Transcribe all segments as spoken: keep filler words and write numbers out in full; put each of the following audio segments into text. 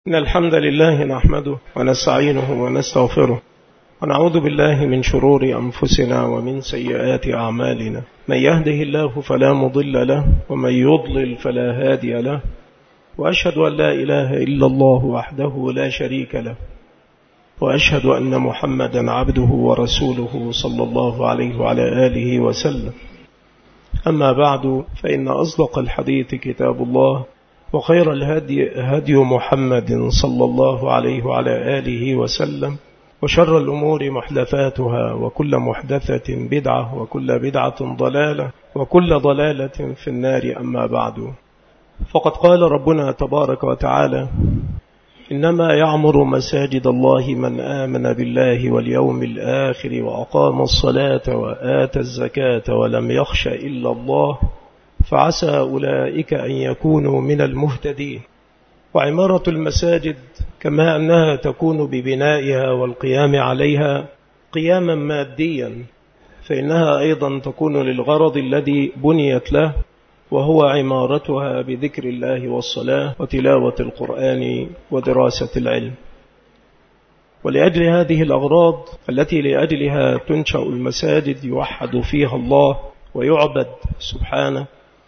إن الحمد لله نحمده ونستعينه ونستغفره ونعوذ بالله من شرور أنفسنا ومن سيئات أعمالنا. من يهده الله فلا مضل له ومن يضلل فلا هادي له، وأشهد أن لا إله إلا الله وحده لا شريك له، وأشهد أن محمدا عبده ورسوله صلى الله عليه وعلى آله وسلم. أما بعد، فإن أصدق الحديث كتاب الله، وخير الهدي هدي محمد صلى الله عليه وعلى آله وسلم، وشر الأمور محدثاتها، وكل محدثة بدعة، وكل بدعة ضلالة، وكل ضلالة في النار. أما بعد، فقد قال ربنا تبارك وتعالى: إنما يعمر مساجد الله من آمن بالله واليوم الآخر وأقام الصلاة وآتى الزكاة ولم يخش إلا الله فعسى أولئك أن يكونوا من المهتدين. وعمارة المساجد كما أنها تكون ببنائها والقيام عليها قياما ماديا، فإنها أيضا تكون للغرض الذي بنيت له، وهو عمارتها بذكر الله والصلاة وتلاوة القرآن ودراسة العلم. ولأجل هذه الأغراض التي لأجلها تنشأ المساجد يوحد فيها الله ويعبد سبحانه،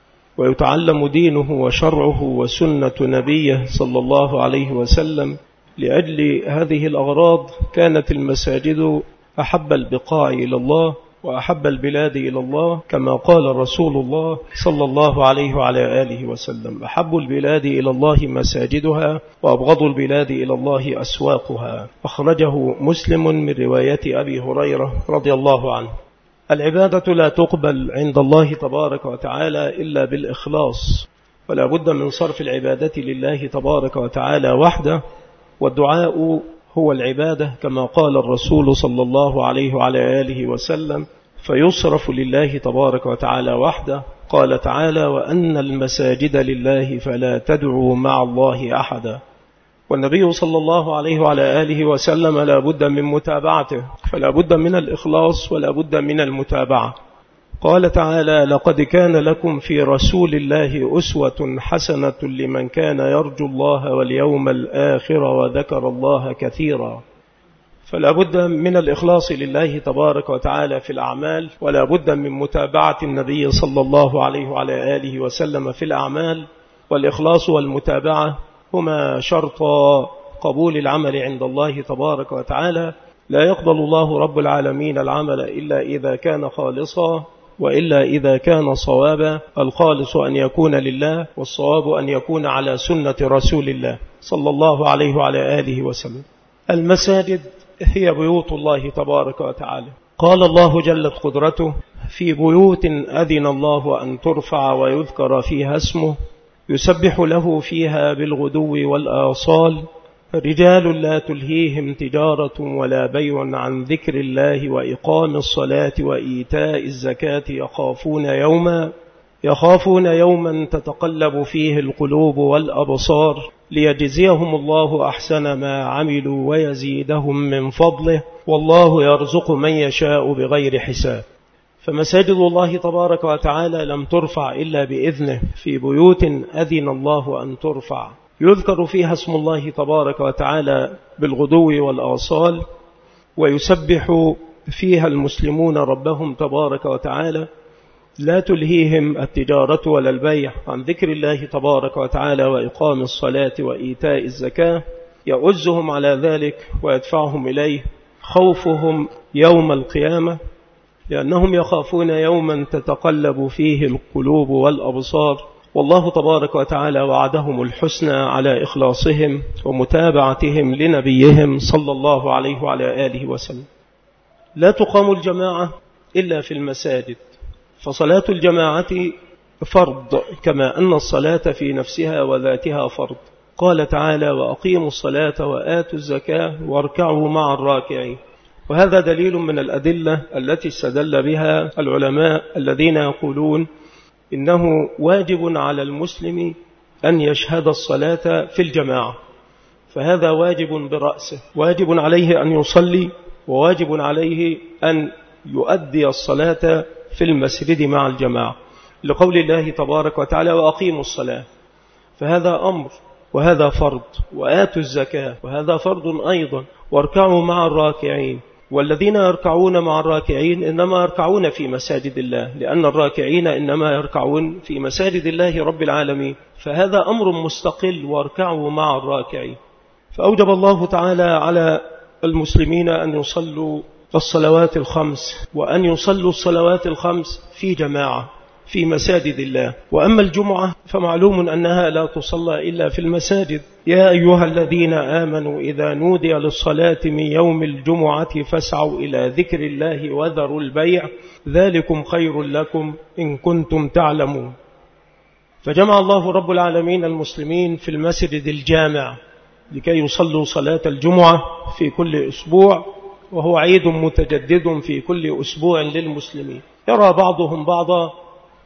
ويتعلم دينه وشرعه وسنة نبيه صلى الله عليه وسلم، لأجل هذه الأغراض كانت المساجد أحب البقاع إلى الله وأحب البلاد إلى الله، كما قال رسول الله صلى الله عليه وعلى آله وسلم: أحب البلاد إلى الله مساجدها، وأبغض البلاد إلى الله أسواقها. أخرجه مسلم من رواية أبي هريرة رضي الله عنه. العبادة لا تقبل عند الله تبارك وتعالى إلا بالإخلاص، ولا بد من صرف العبادة لله تبارك وتعالى وحده، والدعاء هو العبادة كما قال الرسول صلى الله عليه وعلى آله وسلم: فيصرف لله تبارك وتعالى وحده. قال تعالى: وأن المساجد لله فلا تدعوا مع الله أحدا. والنبي صلى الله عليه وعلى آله وسلم لا بد من متابعته، فلا بد من الإخلاص ولا بد من المتابعة. قال تعالى: لقد كان لكم في رسول الله أسوة حسنة لمن كان يرجو الله واليوم الآخر وذكر الله كثيرا. فلا بد من الإخلاص لله تبارك وتعالى في الأعمال، ولا بد من متابعة النبي صلى الله عليه وعلى آله وسلم في الأعمال. والإخلاص والمتابعة هما شرط قبول العمل عند الله تبارك وتعالى. لا يقبل الله رب العالمين العمل إلا إذا كان خالصا، وإلا إذا كان صوابا. الخالص أن يكون لله، والصواب أن يكون على سنة رسول الله صلى الله عليه وعلى آله وسلم. المساجد هي بيوت الله تبارك وتعالى. قال الله جلت قدرته: في بيوت أذن الله أن ترفع ويذكر فيها اسمه يسبح له فيها بالغدو والآصال، رجال لا تلهيهم تجارة ولا بيع عن ذكر الله وإقام الصلاة وإيتاء الزكاة يخافون يوما يخافون يوما تتقلب فيه القلوب والأبصار ليجزيهم الله أحسن ما عملوا ويزيدهم من فضله، والله يرزق من يشاء بغير حساب. فمساجد الله تبارك وتعالى لم ترفع إلا بإذنه، في بيوت أذن الله أن ترفع يذكر فيها اسم الله تبارك وتعالى بالغدو والآصال، ويسبح فيها المسلمون ربهم تبارك وتعالى، لا تلهيهم التجارة ولا البيع عن ذكر الله تبارك وتعالى وإقام الصلاة وإيتاء الزكاة. يؤزهم على ذلك ويدفعهم إليه خوفهم يوم القيامة، لأنهم يخافون يوما تتقلب فيه القلوب والأبصار. والله تبارك وتعالى وعدهم الحسنى على إخلاصهم ومتابعتهم لنبيهم صلى الله عليه وعلى آله وسلم. لا تقام الجماعة إلا في المساجد، فصلاة الجماعة فرض، كما أن الصلاة في نفسها وذاتها فرض. قال تعالى: وأقيموا الصلاة وآتوا الزكاة واركعوا مع الراكعين. وهذا دليل من الأدلة التي استدل بها العلماء الذين يقولون إنه واجب على المسلم أن يشهد الصلاة في الجماعة، فهذا واجب برأسه، واجب عليه أن يصلي، وواجب عليه أن يؤدي الصلاة في المسجد مع الجماعة، لقول الله تبارك وتعالى: وأقيموا الصلاة. فهذا أمر وهذا فرض، وآتوا الزكاة وهذا فرض أيضا، واركعوا مع الراكعين. والذين يركعون مع الراكعين إنما يركعون في مساجد الله، لأن الراكعين إنما يركعون في مساجد الله رب العالمين، فهذا أمر مستقل، واركعوا مع الراكعين. فأوجب الله تعالى على المسلمين أن يصلوا الصلوات الخمس، وأن يصلوا الصلوات الخمس في جماعة في مساجد الله. وأما الجمعة فمعلوم أنها لا تصلى إلا في المساجد. يا أيها الذين آمنوا إذا نودي للصلاة من يوم الجمعة فاسعوا إلى ذكر الله وذروا البيع ذلكم خير لكم إن كنتم تعلمون. فجمع الله رب العالمين المسلمين في المسجد الجامع لكي يصلوا صلاة الجمعة في كل أسبوع، وهو عيد متجدد في كل أسبوع للمسلمين. يرى بعضهم بعضا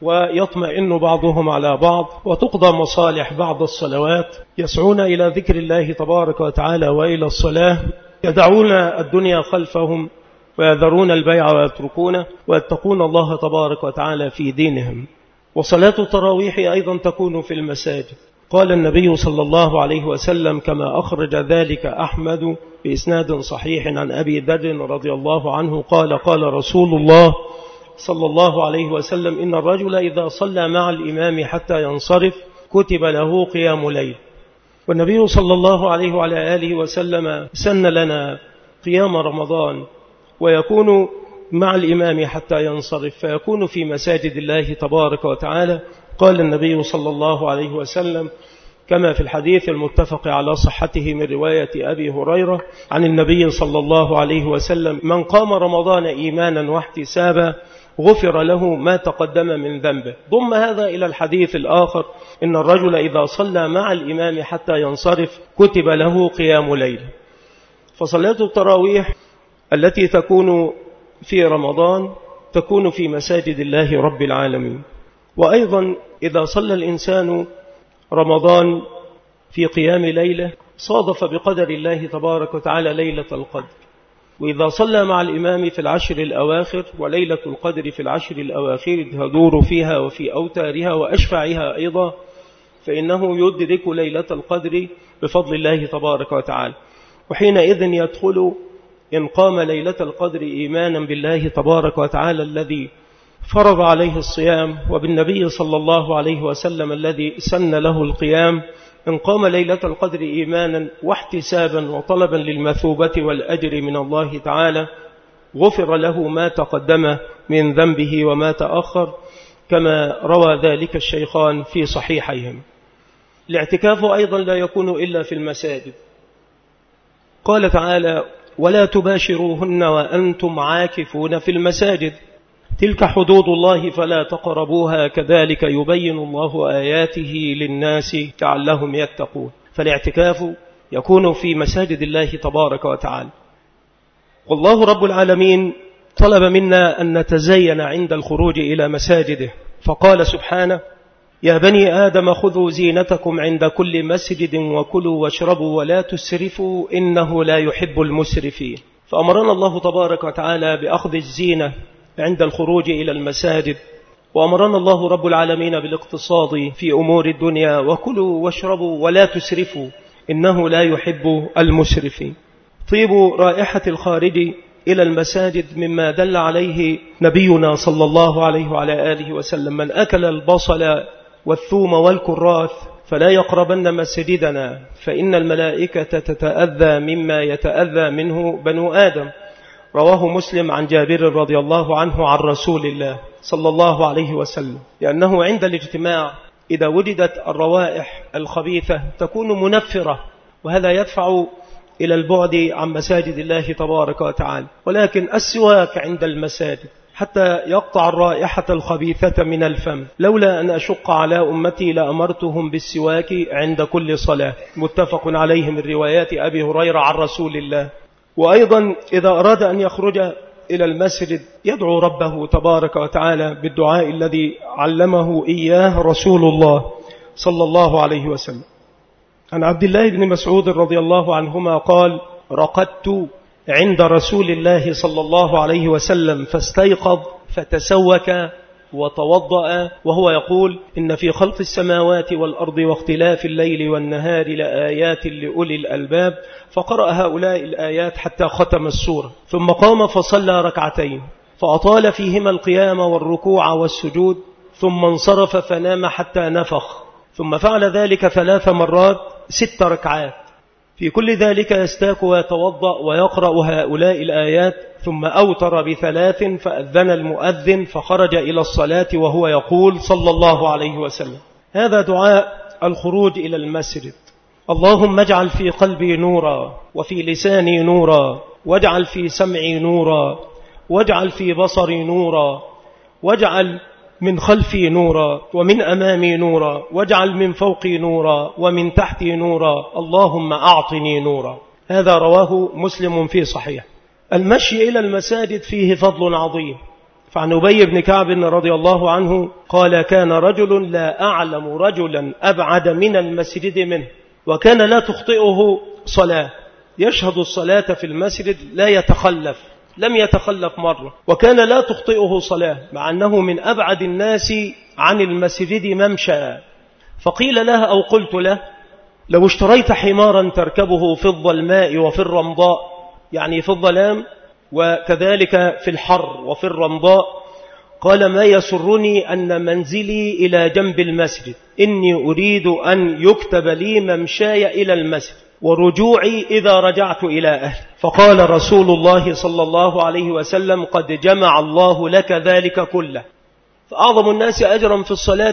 ويطمئن بعضهم على بعض، وتقضى مصالح بعض الصلوات، يسعون إلى ذكر الله تبارك وتعالى وإلى الصلاة، يدعون الدنيا خلفهم ويذرون البيع ويتركونه، ويتقون الله تبارك وتعالى في دينهم. وصلاة التراويح أيضا تكون في المساجد. قال النبي صلى الله عليه وسلم كما أخرج ذلك أحمد بإسناد صحيح عن أبي ذر رضي الله عنه قال قال رسول الله صلى الله عليه وسلم إن الرجل إذا صلى مع الإمام حتى ينصرف كتب له قيام ليل. والنبي صلى الله عليه وعلى آله وسلم سن لنا قيام رمضان، ويكون مع الإمام حتى ينصرف، فيكون في مساجد الله تبارك وتعالى. قال النبي صلى الله عليه وسلم كما في الحديث المتفق على صحته من رواية أبي هريرة عن النبي صلى الله عليه وسلم من قام رمضان إيمانا واحتسابا غفر له ما تقدم من ذنبه. ضم هذا إلى الحديث الآخر إن الرجل إذا صلى مع الإمام حتى ينصرف كتب له قيام ليل. فصلاة التراويح التي تكون في رمضان تكون في مساجد الله رب العالمين. وأيضا إذا صلى الإنسان رمضان في قيام ليلة صادف بقدر الله تبارك وتعالى ليلة القدر. وإذا صلى مع الإمام في العشر الأواخر، وليلة القدر في العشر الأواخر تدور فيها وفي أوتارها وأشفعها أيضا، فإنه يدرك ليلة القدر بفضل الله تبارك وتعالى. وحينئذ يدخل إن قام ليلة القدر إيمانا بالله تبارك وتعالى الذي فرض عليه الصيام، وبالنبي صلى الله عليه وسلم الذي سن له القيام، إن قام ليلة القدر إيمانا واحتسابا وطلبا للمثوبة والأجر من الله تعالى غفر له ما تقدم من ذنبه وما تأخر، كما روى ذلك الشيخان في صحيحيهم. الاعتكاف أيضا لا يكون إلا في المساجد. قال تعالى ولا تباشروهن وأنتم عاكفون في المساجد تلك حدود الله فلا تقربوها كذلك يبين الله آياته للناس لعلهم يتقون. فالاعتكاف يكون في مساجد الله تبارك وتعالى. والله رب العالمين طلب منا أن نتزين عند الخروج إلى مساجده، فقال سبحانه يا بني آدم خذوا زينتكم عند كل مسجد وكلوا واشربوا ولا تسرفوا إنه لا يحب المسرفين. فأمرنا الله تبارك وتعالى بأخذ الزينة عند الخروج إلى المساجد، وأمرنا الله رب العالمين بالاقتصاد في أمور الدنيا وكلوا واشربوا ولا تسرفوا إنه لا يحب المسرفين. طيب رائحة الخارج إلى المساجد مما دل عليه نبينا صلى الله عليه وعلى آله وسلم من أكل البصل والثوم والكراث فلا يقربن مسجدنا فإن الملائكة تتأذى مما يتأذى منه بنو آدم. رواه مسلم عن جابر رضي الله عنه عن رسول الله صلى الله عليه وسلم، لأنه عند الاجتماع إذا وجدت الروائح الخبيثة تكون منفرة، وهذا يدفع إلى البعد عن مساجد الله تبارك وتعالى. ولكن السواك عند المساجد حتى يقطع الرائحة الخبيثة من الفم. لولا أن أشق على أمتي لأمرتهم بالسواك عند كل صلاة. متفق عليه من روايات أبي هريرة عن رسول الله. وأيضا إذا أراد أن يخرج إلى المسجد يدعو ربه تبارك وتعالى بالدعاء الذي علمه إياه رسول الله صلى الله عليه وسلم. عن عبد الله بن مسعود رضي الله عنهما قال رقدت عند رسول الله صلى الله عليه وسلم فاستيقظ فتسوك وتوضأ وهو يقول إن في خلق السماوات والأرض واختلاف الليل والنهار لآيات لأولي الألباب، فقرأ هؤلاء الآيات حتى ختم السورة، ثم قام فصلى ركعتين فأطال فيهما القيام والركوع والسجود، ثم انصرف فنام حتى نفخ، ثم فعل ذلك ثلاث مرات ست ركعات، في كل ذلك يستاك ويتوضأ ويقرأ هؤلاء الآيات، ثم أوتر بثلاث فأذن المؤذن فخرج إلى الصلاة وهو يقول صلى الله عليه وسلم. هذا دعاء الخروج إلى المسجد: اللهم اجعل في قلبي نورا، وفي لساني نورا، واجعل في سمعي نورا، واجعل في بصري نورا، واجعل من خلفي نورا، ومن أمامي نورا، واجعل من فوقي نورا، ومن تحتي نورا، اللهم أعطني نورا. هذا رواه مسلم في صحيح. المشي إلى المساجد فيه فضل عظيم، فعن أبي بن كعب رضي الله عنه قال: كان رجل لا أعلم رجلا أبعد من المسجد منه، وكان لا تخطئه صلاة، يشهد الصلاة في المسجد لا يتخلف، لم يتخلف مرة، وكان لا تخطئه صلاة، مع أنه من أبعد الناس عن المسجد ممشى. فقيل له أو قلت له: لو اشتريت حمارا تركبه في الظلماء وفي الرمضاء، يعني في الظلام وكذلك في الحر وفي الرمضاء، قال: ما يسرني أن منزلي إلى جنب المسجد، إني أريد أن يكتب لي ممشاي إلى المسجد ورجوعي إذا رجعت إلى أهلي. فقال رسول الله صلى الله عليه وسلم: قد جمع الله لك ذلك كله. فأعظم الناس أجرا في الصلاة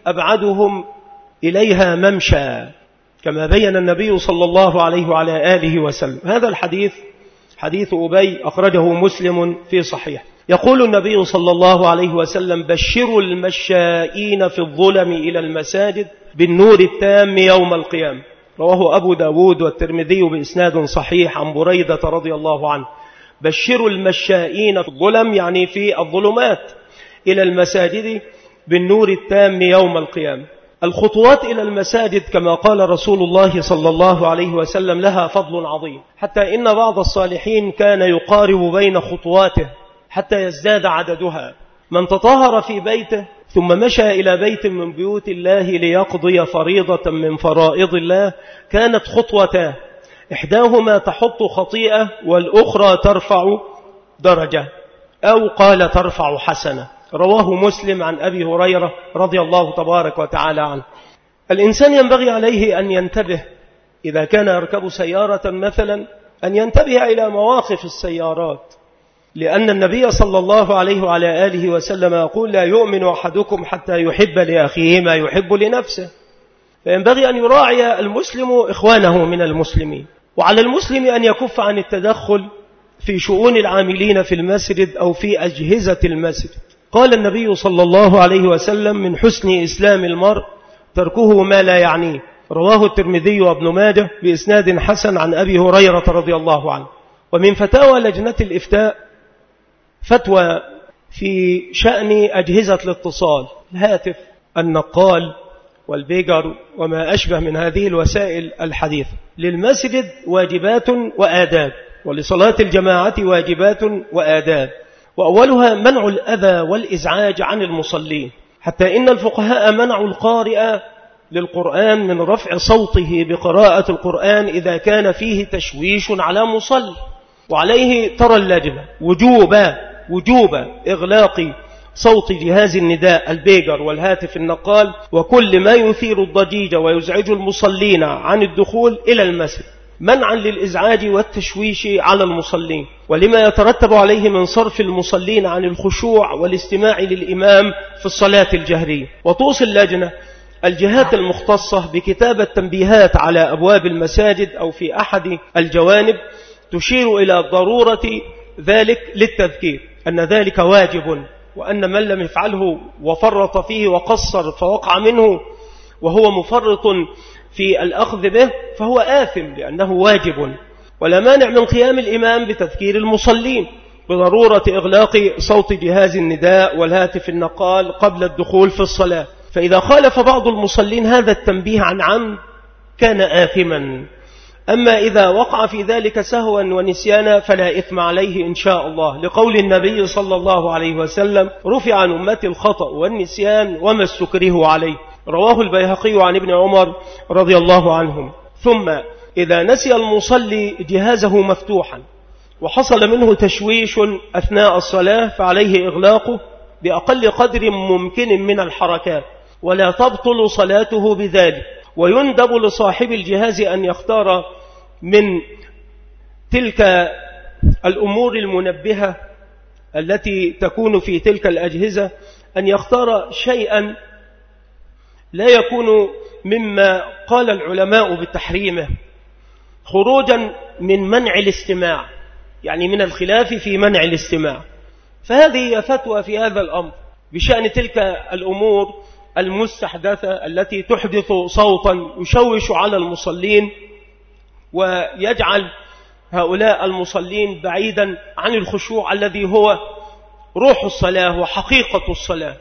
أبعدهم إليها ممشى، كما بين النبي صلى الله عليه وعلى آله وسلم. هذا الحديث حديث أبي أخرجه مسلم في صحيح. يقول النبي صلى الله عليه وسلم: بشروا المشائين في الظلم إلى المساجد بالنور التام يوم القيامة. رواه أبو داود والترمذي بإسناد صحيح عن بريدة رضي الله عنه. بشروا المشائين في الظلم، يعني في الظلمات، إلى المساجد بالنور التام يوم القيامة. الخطوات إلى المساجد كما قال رسول الله صلى الله عليه وسلم لها فضل عظيم، حتى إن بعض الصالحين كان يقارب بين خطواته حتى يزداد عددها. من تطهر في بيته ثم مشى إلى بيت من بيوت الله ليقضي فريضة من فرائض الله، كانت خطوتاه، إحداهما تحط خطيئة والأخرى ترفع درجة، أو قال ترفع حسنة. رواه مسلم عن أبي هريرة رضي الله تبارك وتعالى عنه. الإنسان ينبغي عليه أن ينتبه إذا كان يركب سيارة مثلا، أن ينتبه إلى مواقف السيارات، لأن النبي صلى الله عليه وعلى آله وسلم يقول: لا يؤمن أحدكم حتى يحب لأخيه ما يحب لنفسه. فينبغي أن يراعي المسلم إخوانه من المسلمين، وعلى المسلم أن يكف عن التدخل في شؤون العاملين في المسجد أو في أجهزة المسجد. قال النبي صلى الله عليه وسلم: من حسن إسلام المرء تركه ما لا يعنيه. رواه الترمذي وابن ماجه بإسناد حسن عن أبي هريرة رضي الله عنه. ومن فتاوى لجنة الإفتاء فتوى في شأن أجهزة الاتصال، الهاتف، النقال، والبيجر وما أشبه من هذه الوسائل الحديثة. للمسجد واجبات وآداب، ولصلاة الجماعة واجبات وآداب، وأولها منع الأذى والإزعاج عن المصلين، حتى إن الفقهاء منعوا القارئ للقرآن من رفع صوته بقراءة القرآن إذا كان فيه تشويش على مصلي. وعليه ترى اللجنة وجوب وجوب إغلاق صوت جهاز النداء، البيجر والهاتف النقال، وكل ما يثير الضجيج ويزعج المصلين عن الدخول إلى المسجد، منعا للإزعاج والتشويش على المصلين، ولما يترتب عليه من صرف المصلين عن الخشوع والاستماع للإمام في الصلاة الجهرية. وتوصي اللجنة الجهات المختصة بكتابة تنبيهات على أبواب المساجد أو في أحد الجوانب تشير إلى ضرورة ذلك للتذكير، أن ذلك واجب، وأن من لم يفعله وفرط فيه وقصر فوقع منه وهو مفرط في الأخذ به فهو آثم، لأنه واجب. ولا مانع من قيام الإمام بتذكير المصلين بضرورة إغلاق صوت جهاز النداء والهاتف النقال قبل الدخول في الصلاة. فإذا خالف بعض المصلين هذا التنبيه عن عمد كان آثما. أما إذا وقع في ذلك سهوا ونسيانا فلا إثم عليه إن شاء الله، لقول النبي صلى الله عليه وسلم: رفع عن أمتي الخطأ والنسيان وما استكرهوا عليه، رواه البيهقي عن ابن عمر رضي الله عنهم. ثم إذا نسي المصلي جهازه مفتوحا وحصل منه تشويش أثناء الصلاة فعليه إغلاقه بأقل قدر ممكن من الحركات، ولا تبطل صلاته بذلك. ويندب لصاحب الجهاز أن يختار من تلك الأمور المنبهة التي تكون في تلك الأجهزة، أن يختار شيئا لا يكون مما قال العلماء بتحريمه، خروجا من منع الاستماع، يعني من الخلاف في منع الاستماع. فهذه فتوى في هذا الأمر بشأن تلك الأمور المستحدثة التي تحدث صوتا يشوش على المصلين ويجعل هؤلاء المصلين بعيدا عن الخشوع الذي هو روح الصلاة وحقيقة الصلاة.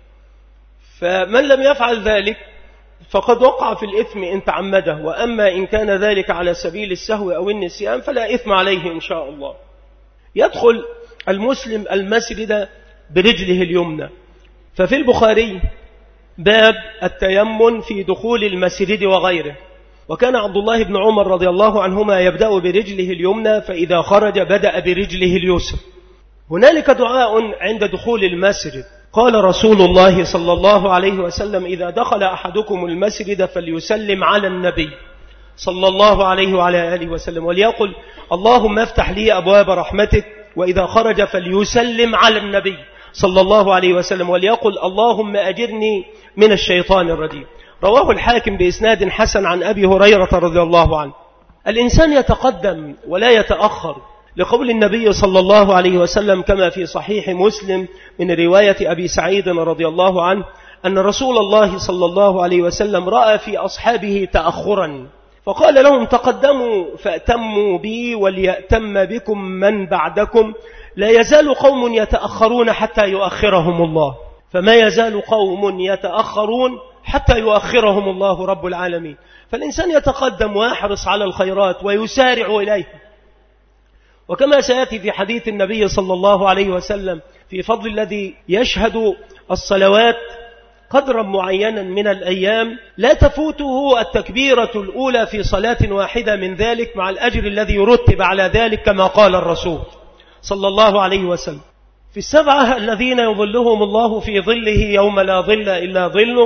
فمن لم يفعل ذلك فقد وقع في الإثم إن تعمده، وأما إن كان ذلك على سبيل السهو أو النسيان فلا إثم عليه إن شاء الله. يدخل المسلم المسجد برجله اليمنى، ففي البخاري باب التيمم في دخول المسجد وغيره، وكان عبد الله بن عمر رضي الله عنهما يبدأ برجله اليمنى، فإذا خرج بدأ برجله اليسرى. هنالك دعاء عند دخول المسجد، قال رسول الله صلى الله عليه وسلم: إذا دخل أحدكم المسجد فليسلم على النبي صلى الله عليه وعلى آله وسلم وليقل: اللهم افتح لي أبواب رحمتك. وإذا خرج فليسلم على النبي صلى الله عليه وسلم وليقل: اللهم أجرني من الشيطان الرجيم. رواه الحاكم بإسناد حسن عن أبي هريرة رضي الله عنه. الإنسان يتقدم ولا يتأخر، لقول النبي صلى الله عليه وسلم كما في صحيح مسلم من رواية أبي سعيد رضي الله عنه أن رسول الله صلى الله عليه وسلم رأى في أصحابه تأخرا فقال لهم: تقدموا فأتموا بي وليأتم بكم من بعدكم، لا يزال قوم يتأخرون حتى يؤخرهم الله. فما يزال قوم يتأخرون حتى يؤخرهم الله رب العالمين. فالإنسان يتقدم ويحرص على الخيرات ويسارع إليها، وكما سيأتي في حديث النبي صلى الله عليه وسلم في فضل الذي يشهد الصلوات قدرا معينا من الأيام لا تفوته التكبيرة الأولى في صلاة واحدة من ذلك، مع الأجر الذي يرتب على ذلك كما قال الرسول صلى الله عليه وسلم: في السبعة الذين يظلهم الله في ظله يوم لا ظل إلا ظله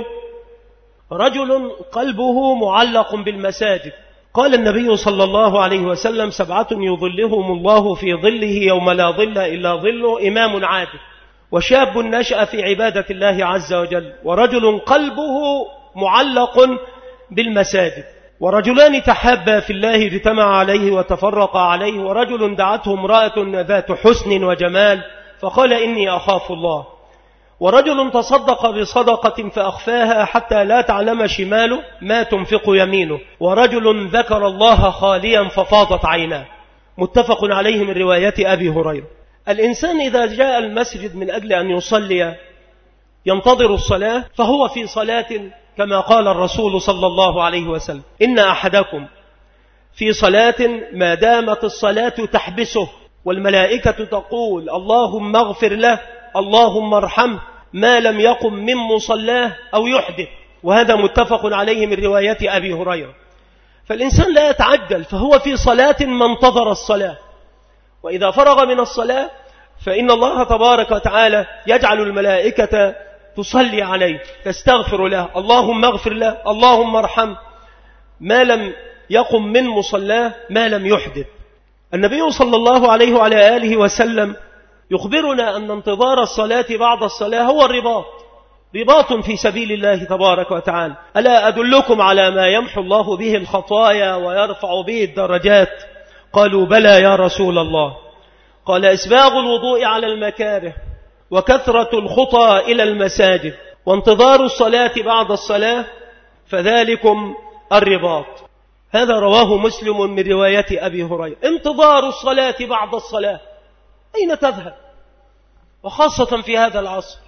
رجل قلبه معلق بالمساجد. قال النبي صلى الله عليه وسلم: سبعة يظلهم الله في ظله يوم لا ظل إلا ظله: إمام عادل، وشاب نشأ في عبادة الله عز وجل، ورجل قلبه معلق بالمساجد، ورجلان تحابا في الله اجتمع عليه وتفرقا عليه، ورجل دعته امرأة ذات حسن وجمال فقال: إني أخاف الله، ورجل تصدق بصدقة فأخفاها حتى لا تعلم شماله ما تنفق يمينه، ورجل ذكر الله خاليا ففاضت عيناه. متفق عليه من رواية أبي هريرة. الإنسان إذا جاء المسجد من أجل أن يصلي ينتظر الصلاة فهو في صلاة، كما قال الرسول صلى الله عليه وسلم: إن أحدكم في صلاة ما دامت الصلاة تحبسه والملائكة تقول: اللهم اغفر له اللهم ارحمه، ما لم يقم من مصلاه أو يحدث. وهذا متفق عليه من رواية أبي هريرة. فالإنسان لا يتعجل، فهو في صلاة ما انتظر الصلاة، وإذا فرغ من الصلاة فإن الله تبارك وتعالى يجعل الملائكة تصلي عليه تستغفر له: اللهم اغفر له اللهم ارحمه، ما لم يقم من مصلاه ما لم يحدث. النبي صلى الله عليه وعلى آله وسلم يخبرنا أن انتظار الصلاة بعد الصلاة هو الرباط، رباط في سبيل الله تبارك وتعالى. ألا أدلكم على ما يمحو الله به الخطايا ويرفع به الدرجات؟ قالوا: بلى يا رسول الله. قال: إسباغ الوضوء على المكاره، وكثرة الخطى إلى المساجد، وانتظار الصلاة بعد الصلاة، فذلكم الرباط. هذا رواه مسلم من رواية أبي هريرة. انتظار الصلاة بعد الصلاة، أين تذهب؟ وخاصة في هذا العصر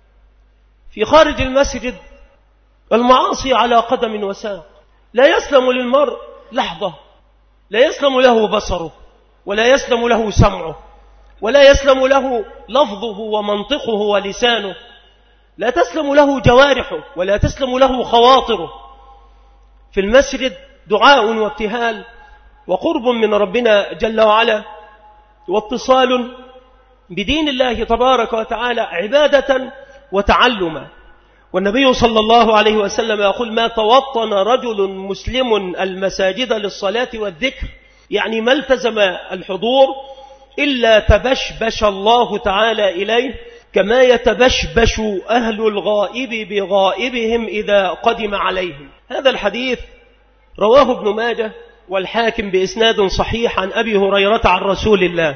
في خارج المسجد المعاصي على قدم وساق، لا يسلم للمرء لحظة لا يسلم له بصره ولا يسلم له سمعه ولا يسلم له لفظه ومنطقه ولسانه، لا تسلم له جوارحه ولا تسلم له خواطره. في المسجد دعاء وابتهال وقرب من ربنا جل وعلا واتصال بدين الله تبارك وتعالى، عبادة وتعلما. والنبي صلى الله عليه وسلم يقول: ما توطن رجل مسلم المساجد للصلاة والذكر، يعني ما التزم الحضور، إلا تبشبش الله تعالى إليه كما يتبشبش أهل الغائب بغائبهم إذا قدم عليهم. هذا الحديث رواه ابن ماجه والحاكم بإسناد صحيح عن أبي هريرة عن رسول الله.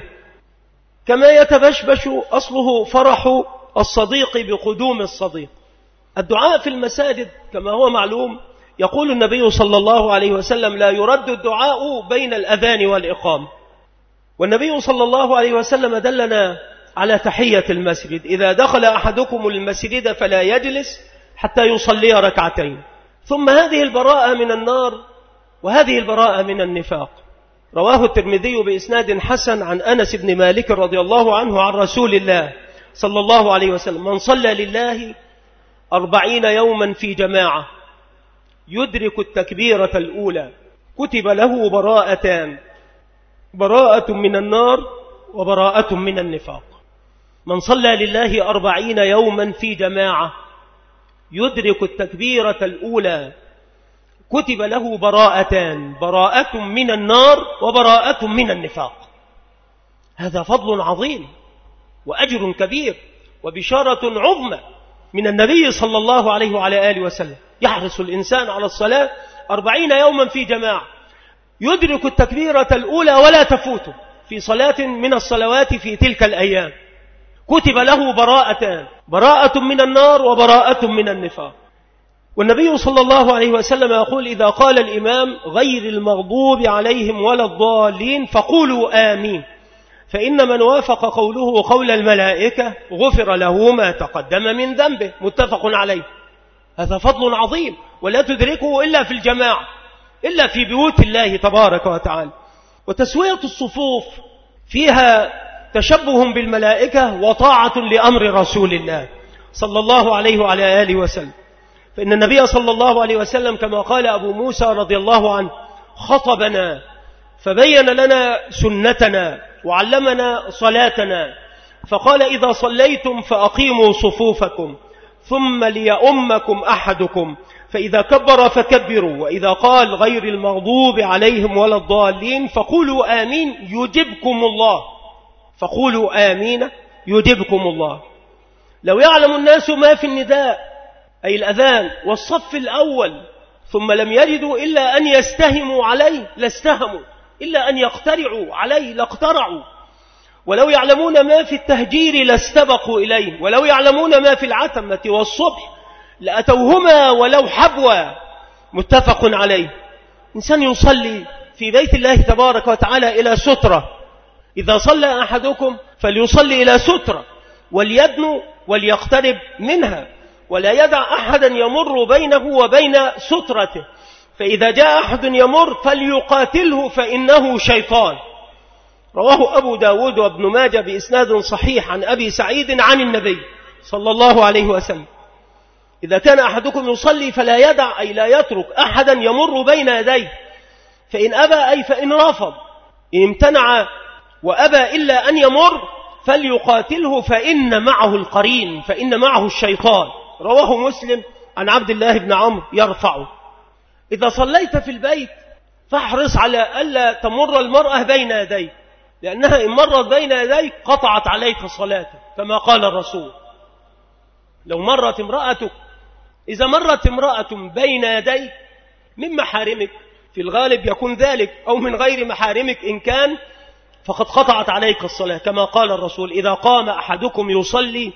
كما يتبشبش أصله فرح الصديق بقدوم الصديق. الدعاء في المساجد كما هو معلوم، يقول النبي صلى الله عليه وسلم: لا يرد الدعاء بين الأذان والإقامة. والنبي صلى الله عليه وسلم دلنا على تحية المسجد: إذا دخل أحدكم المسجد فلا يجلس حتى يصلي ركعتين. ثم هذه البراءة من النار وهذه البراءة من النفاق. رواه الترمذي بإسناد حسن عن أنس بن مالك رضي الله عنه عن رسول الله صلى الله عليه وسلم: من صلى لله أربعين يوما في جماعة يدرك التكبيرة الأولى كتب له براءتان، براءة من النار وبراءة من النفاق. من صلى لله أربعين يوما في جماعة يدرك التكبيرة الأولى كتب له براءتان، براءة من النار وبراءة من النفاق. هذا فضل عظيم وأجر كبير وبشارة عظمى من النبي صلى الله عليه وعلى آله وسلم. يحرص الإنسان على الصلاة أربعين يوما في جماعة، يدرك التكبيرة الأولى ولا تفوته في صلاة من الصلوات في تلك الأيام، كتب له براءتان، براءة من النار وبراءة من النفاق. والنبي صلى الله عليه وسلم يقول: إذا قال الإمام غير المغضوب عليهم ولا الضالين فقولوا آمين، فإن من وافق قوله قول الملائكة غفر له ما تقدم من ذنبه. متفق عليه. هذا فضل عظيم ولا تدركه إلا في الجماعة، إلا في بيوت الله تبارك وتعالى. وتسوية الصفوف فيها تشبه بالملائكة وطاعة لأمر رسول الله صلى الله عليه وعلى آله وسلم. فإن النبي صلى الله عليه وسلم كما قال أبو موسى رضي الله عنه: خطبنا فبين لنا سنتنا وعلمنا صلاتنا، فقال: إذا صليتم فأقيموا صفوفكم ثم ليؤمكم أحدكم، فإذا كبر فكبروا، وإذا قال غير المغضوب عليهم ولا الضالين فقولوا آمين يجبكم الله، فقولوا آمين يجبكم الله. لو يعلم الناس ما في النداء أي الأذان والصف الأول ثم لم يجدوا إلا أن يستهموا عليه لاستهموا، إلا أن يقترعوا عليه لاقترعوا. ولو يعلمون ما في التهجير لاستبقوا إليه، ولو يعلمون ما في العتمة والصبح لأتوهما ولو حبوا. متفق عليه. إنسان يصلي في بيت الله تبارك وتعالى إلى سترة، إذا صلى أحدكم فليصلي إلى سترة وليدنو وليقترب منها، ولا يدع أحدا يمر بينه وبين سترته، فإذا جاء أحد يمر فليقاتله فإنه شيطان. رواه أبو داود وابن ماجه بإسناد صحيح عن أبي سعيد عن النبي صلى الله عليه وسلم: إذا كان أحدكم يصلي فلا يدع أي لا يترك أحدا يمر بين يديه، فإن أبى أي فإن رفض، إن امتنع وأبى إلا أن يمر فليقاتله فإن معه القرين، فإن معه الشيطان. رواه مسلم عن عبد الله بن عمرو يرفعه. إذا صليت في البيت فاحرص على ألا تمر المرأة بين يديك، لأنها إن مرت بين يديك قطعت عليك صلاتك كما قال الرسول. لو مرت امرأتك إذا مرت امرأة بين يديك من محارمك، في الغالب يكون ذلك، أو من غير محارمك إن كان، فقد قطعت عليك الصلاة كما قال الرسول: إذا قام أحدكم يصلي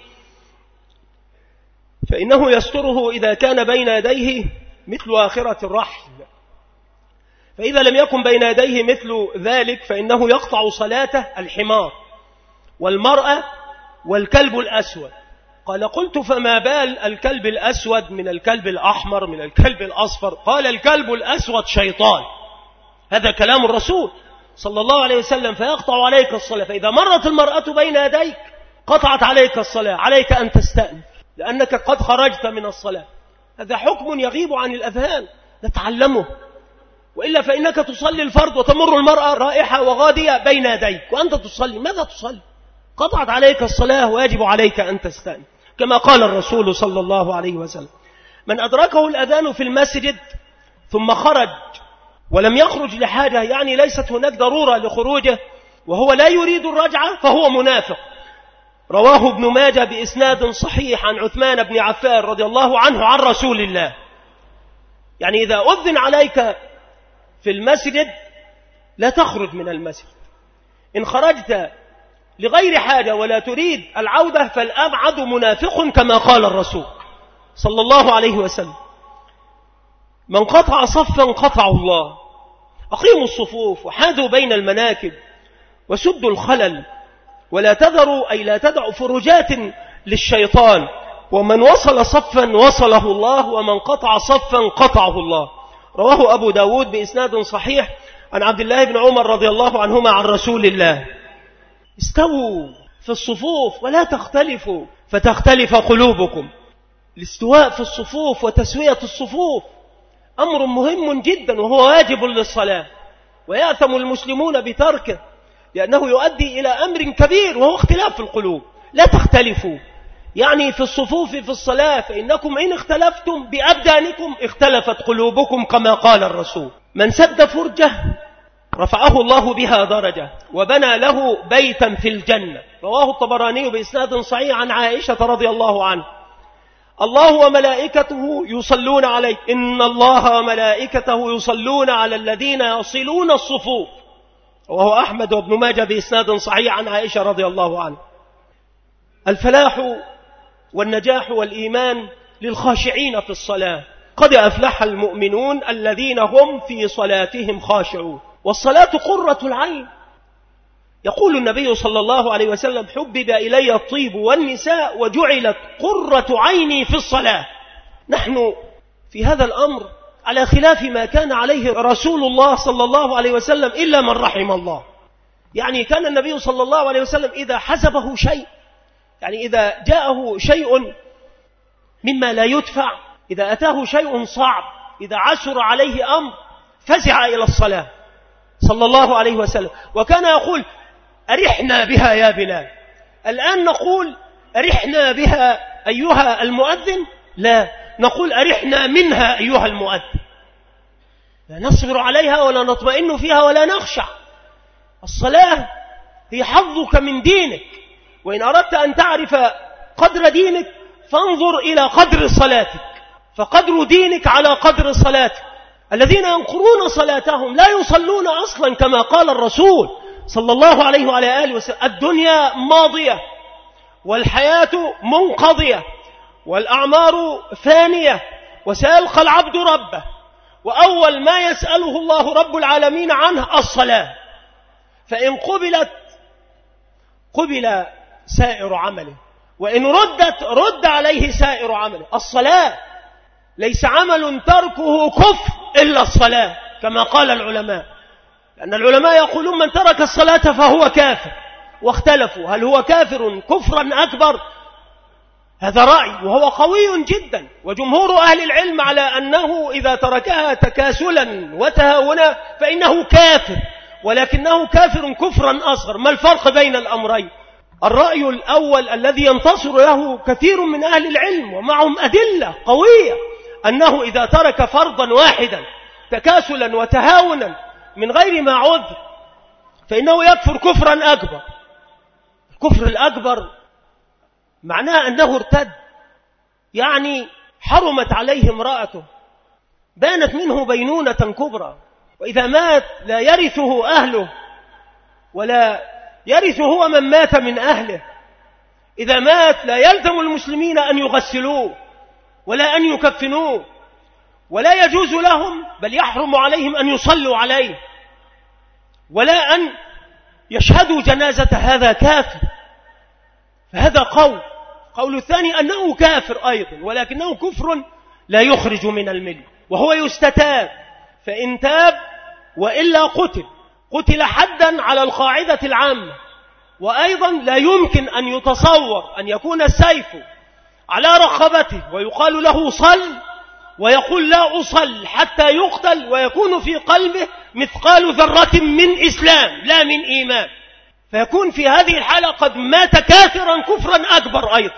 فإنه يستره إذا كان بين يديه مثل آخرة الرحل، فإذا لم يكن بين يديه مثل ذلك فإنه يقطع صلاته الحمار والمرأة والكلب الأسود. قال: قلت فما بال الكلب الأسود من الكلب الأحمر من الكلب الأصفر؟ قال: الكلب الأسود شيطان. هذا كلام الرسول صلى الله عليه وسلم. فيقطع عليك الصلاة، فإذا مرت المرأة بين يديك قطعت عليك الصلاة، عليك أن تستأنف لأنك قد خرجت من الصلاة. هذا حكم يغيب عن الأذهان، نتعلمه، وإلا فإنك تصلي الفرض وتمر المرأة رائحة وغادية بين يديك وأنت تصلي، ماذا تصلي؟ قطعت عليك الصلاة ويجب عليك أن تستأنف، كما قال الرسول صلى الله عليه وسلم: من أدركه الأذان في المسجد ثم خرج ولم يخرج لحاجة، يعني ليست هناك ضرورة لخروجه، وهو لا يريد الرجعة، فهو منافق. رواه ابن ماجه بإسناد صحيح عن عثمان بن عفان رضي الله عنه عن رسول الله. يعني إذا أذن عليك في المسجد لا تخرج من المسجد. إن خرجت لغير حاجة ولا تريد العودة فالأبعد منافق، كما قال الرسول صلى الله عليه وسلم: من قطع صفا قطعه الله. أقيموا الصفوف وحاذوا بين المناكب وسدوا الخلل ولا تذروا، أي لا تدعوا فرجات للشيطان. ومن وصل صفا وصله الله، ومن قطع صفا قطعه الله. رواه أبو داود بإسناد صحيح عن عبد الله بن عمر رضي الله عنهما عن رسول الله: استووا في الصفوف ولا تختلفوا فتختلف قلوبكم. الاستواء في الصفوف وتسوية الصفوف أمر مهم جدا، وهو واجب للصلاة، ويأثم المسلمون بتركه لأنه يؤدي إلى أمر كبير وهو اختلاف القلوب. لا تختلفوا يعني في الصفوف في الصلاة، فإنكم إن اختلفتم بأبدانكم اختلفت قلوبكم، كما قال الرسول: من سد فرجة رفعه الله بها درجة وبنى له بيتا في الجنة. رواه الطبراني بإسناد صحيح عن عائشة رضي الله عنه: الله وملائكته يصلون عليه، إن الله وملائكته يصلون على الذين يصلون الصفوف. وهو أحمد وابن ماجه بإسناد صحيح عن عائشة رضي الله عنه. الفلاح والنجاح والإيمان للخاشعين في الصلاة. قد أفلح المؤمنون الذين هم في صلاتهم خاشعون. والصلاة قرة العين. يقول النبي صلى الله عليه وسلم: حبب إلي الطيب والنساء وجعلت قرة عيني في الصلاة. نحن في هذا الأمر على خلاف ما كان عليه رسول الله صلى الله عليه وسلم إلا من رحم الله. يعني كان النبي صلى الله عليه وسلم إذا حسبه شيء، يعني إذا جاءه شيء مما لا يدفع، إذا أتاه شيء صعب، إذا عسر عليه أمر، فزع إلى الصلاة صلى الله عليه وسلم، وكان يقول: أرحنا بها يا بلال. الآن نقول أرحنا بها أيها المؤذن؟ لا، نقول أرحنا منها أيها المؤذن. لا نصبر عليها ولا نطمئن فيها ولا نخشع. الصلاة هي حظك من دينك، وإن أردت أن تعرف قدر دينك فانظر إلى قدر صلاتك، فقدر دينك على قدر صلاتك. الذين ينقرون صلاتهم لا يصلون أصلا، كما قال الرسول صلى الله عليه وعلى آله وسلم: الدنيا ماضية والحياة منقضية والأعمار فانية وسيلقى العبد ربه، وأول ما يسأله الله رب العالمين عنه الصلاة، فإن قبلت قبل سائر عمله، وإن ردت رد عليه سائر عمله. الصلاة ليس عمل تركه كفر إلا الصلاة، كما قال العلماء، لأن العلماء يقولون من ترك الصلاة فهو كافر، واختلفوا هل هو كافر كفرا أكبر؟ هذا رأي وهو قوي جدا، وجمهور أهل العلم على أنه إذا تركها تكاسلا وتهاونا فإنه كافر، ولكنه كافر كفرا أصغر. ما الفرق بين الأمرين؟ الرأي الأول الذي ينتصر له كثير من أهل العلم ومعهم أدلة قوية، أنه إذا ترك فرضا واحدا تكاسلا وتهاونا من غير ما عذر فإنه يكفر كفرا أكبر. الكفر الأكبر معناه أنه ارتد، يعني حرمت عليه امرأته، بانت منه بينونة كبرى، وإذا مات لا يرثه أهله ولا يرث هو من مات من أهله. إذا مات لا يلزم المسلمين أن يغسلوه ولا أن يكفنوه، ولا يجوز لهم بل يحرم عليهم أن يصلوا عليه ولا أن يشهدوا جنازة. هذا كافر. فهذا قول. قول الثاني أنه كافر أيضا، ولكنه كفر لا يخرج من الملة، وهو يستتاب، فإن تاب وإلا قتل قتل حدا على القاعدة العامة. وأيضا لا يمكن أن يتصور أن يكون السيف على رقبته ويقال له صل ويقول لا أصل حتى يقتل ويكون في قلبه مثقال ذرة من إسلام لا من إيمان، فيكون في هذه الحالة قد مات كافرا كفرا أكبر أيضا.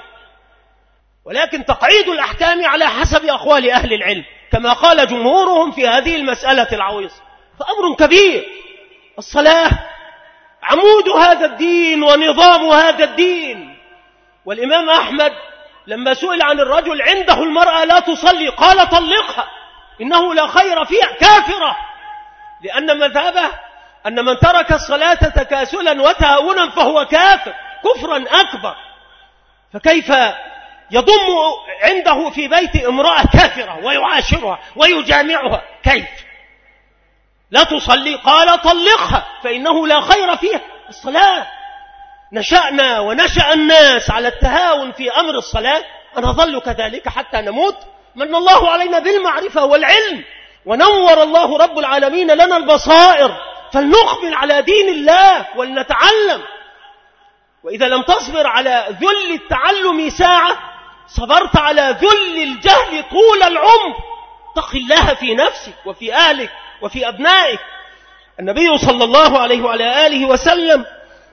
ولكن تقعيد الأحكام على حسب أقوال أهل العلم كما قال جمهورهم في هذه المسألة العويصة، فأمر كبير. الصلاة عمود هذا الدين ونظام هذا الدين. والإمام أحمد لما سئل عن الرجل عنده المرأة لا تصلي قال طلقها إنه لا خير فيها، كافرة، لأن مذهبه أن من ترك الصلاة تكاسلا وتهاونا فهو كافر كفرا أكبر. فكيف يضم عنده في بيت امرأة كافرة ويعاشرها ويجامعها؟ كيف؟ لا تصلي قال طلقها فإنه لا خير فيها. الصلاة نشأنا ونشأ الناس على التهاون في أمر الصلاة، أنظل كذلك حتى نموت؟ من الله علينا بالمعرفة والعلم، ونور الله رب العالمين لنا البصائر، فلنقبل على دين الله ولنتعلم. وإذا لم تصبر على ذل التعلم ساعة صبرت على ذل الجهل طول العمر. اتق الله في نفسك وفي أهلك وفي أبنائك. النبي صلى الله عليه وعلى آله وسلم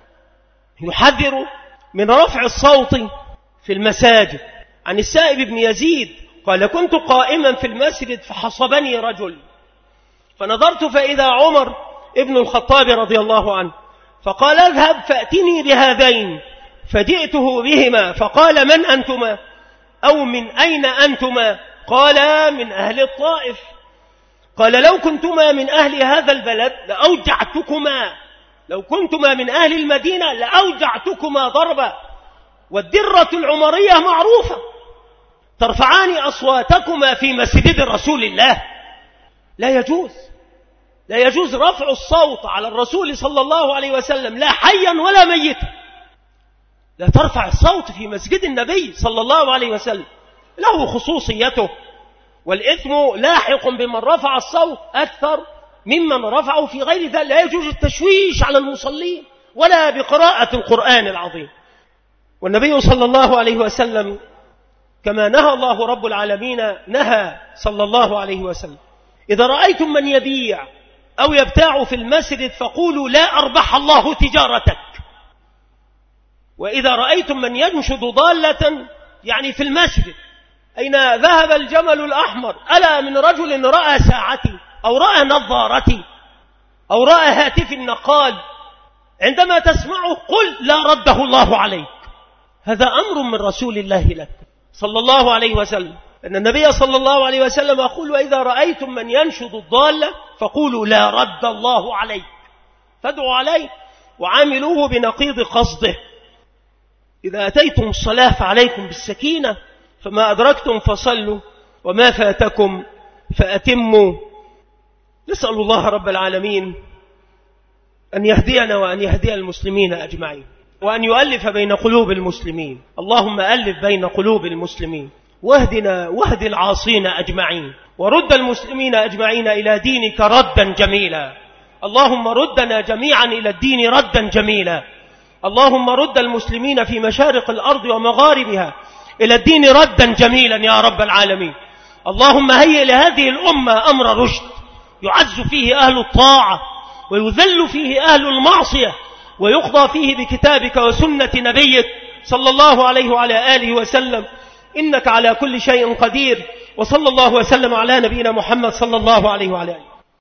يحذر من رفع الصوت في المساجد. عن السائب بن يزيد قال كنت قائما في المسجد فحصبني رجل فنظرت فإذا عمر ابن الخطاب رضي الله عنه، فقال اذهب فأتني بهذين، فجئته بهما فقال من أنتما أو من أين أنتما؟ قال من أهل الطائف. قال لو كنتما من أهل هذا البلد لأوجعتكما، لو كنتما من أهل المدينة لأوجعتكما ضربا. والدرة العمرية معروفة، ترفعان أصواتكما في مسجد رسول الله. لا يجوز لا يجوز رفع الصوت على الرسول صلى الله عليه وسلم لا حيا ولا ميتا. لا ترفع الصوت في مسجد النبي صلى الله عليه وسلم، له خصوصيته، والإثم لاحق بمن رفع الصوت أكثر ممن رفعه في غير ذلك. لا يجوز التشويش على المصلين ولا بقراءة القرآن العظيم. والنبي صلى الله عليه وسلم كما نهى الله رب العالمين نهى صلى الله عليه وسلم إذا رأيتم من يبيع أو يبتاع في المسجد فقولوا لا أربح الله تجارتك. وإذا رأيتم من ينشد ضالة يعني في المسجد، أين ذهب الجمل الأحمر؟ ألا من رجل رأى ساعتي أو رأى نظارتي أو رأى هاتف النقال، عندما تسمعه قل لا رده الله عليك. هذا أمر من رسول الله لك صلى الله عليه وسلم، أن النبي صلى الله عليه وسلم يقول وإذا رأيتم من ينشد الضالة فقولوا لا رد الله عليك، فادعوا عليه وعاملوه بنقيض قصده. إذا أتيتم الصلاة فعليكم بالسكينة، فما أدركتم فصلوا وما فاتكم فأتموا. نسأل الله رب العالمين أن يهدينا وأن يهدي المسلمين أجمعين، وأن يؤلف بين قلوب المسلمين. اللهم ألف بين قلوب المسلمين، واهدنا واهد العاصين أجمعين، ورد المسلمين أجمعين إلى دينك ردا جميلا. اللهم ردنا جميعا إلى الدين ردا جميلا. اللهم رد المسلمين في مشارق الأرض ومغاربها إلى الدين ردا جميلا يا رب العالمين. اللهم هيئ لهذه الأمة أمر رشد يعز فيه أهل الطاعة ويذل فيه أهل المعصية، ويقضى فيه بكتابك وسنة نبيك صلى الله عليه وعلى آله وسلم، إنك على كل شيء قدير. وصلى الله وسلم على نبينا محمد صلى الله عليه وعلى آله.